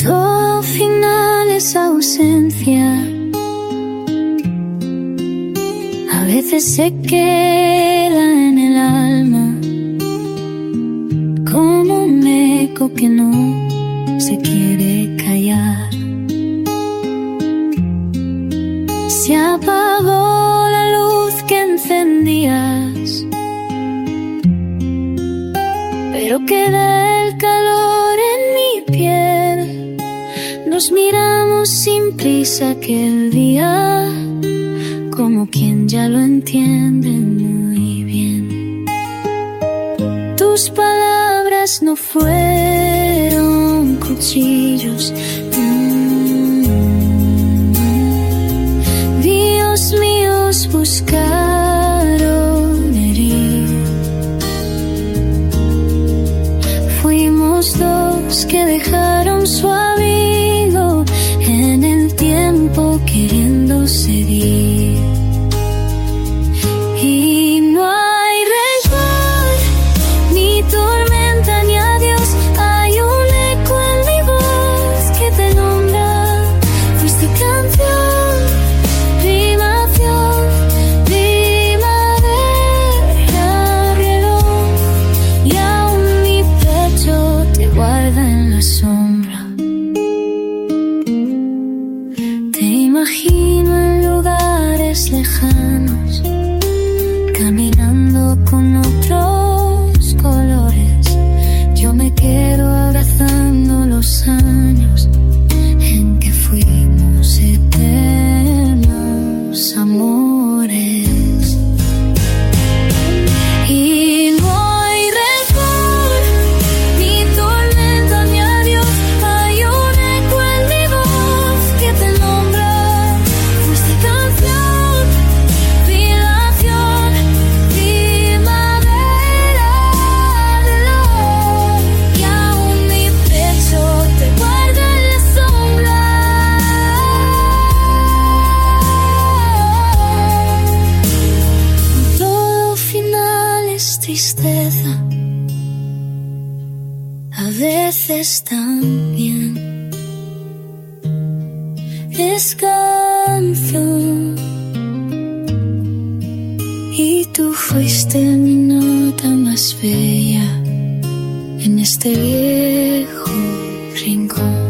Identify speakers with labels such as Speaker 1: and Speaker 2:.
Speaker 1: Todo final es ausencia. A veces se queda en el alma como un eco que no se quiere callar. Se apagó la luz que encendías, pero queda el calor en mi piel. Nos miramos sin prisa aquel día, como quien ya lo entiende muy bien. Tus palabras no fueron cuchillos. Dios míos buscaron herir. Fuimos dos que dejaron su abrigo en el tiempo queriendo seguir. Y no hay rencor, ni tormenta, ni adiós. Hay un eco en mi voz que te nombra. Fuiste canción, primación, primavera, reloj. Y aún mi pecho te guarda en la sombra. Te imagino en lugares lejanos, caminando con otros colores. Yo me quedo abrazando los años en que fuimos eternos amores. Y no hay rencor, ni tormenta, ni adiós. Hay un eco en mi voz que te nombra. Fuiste canción, dilación, primavera, reloj. Y aún mi pecho te guarda en la sombra. Todo final es tristeza, a veces también es canción. Y tú fuiste mi nota más bella en este viejo rincón.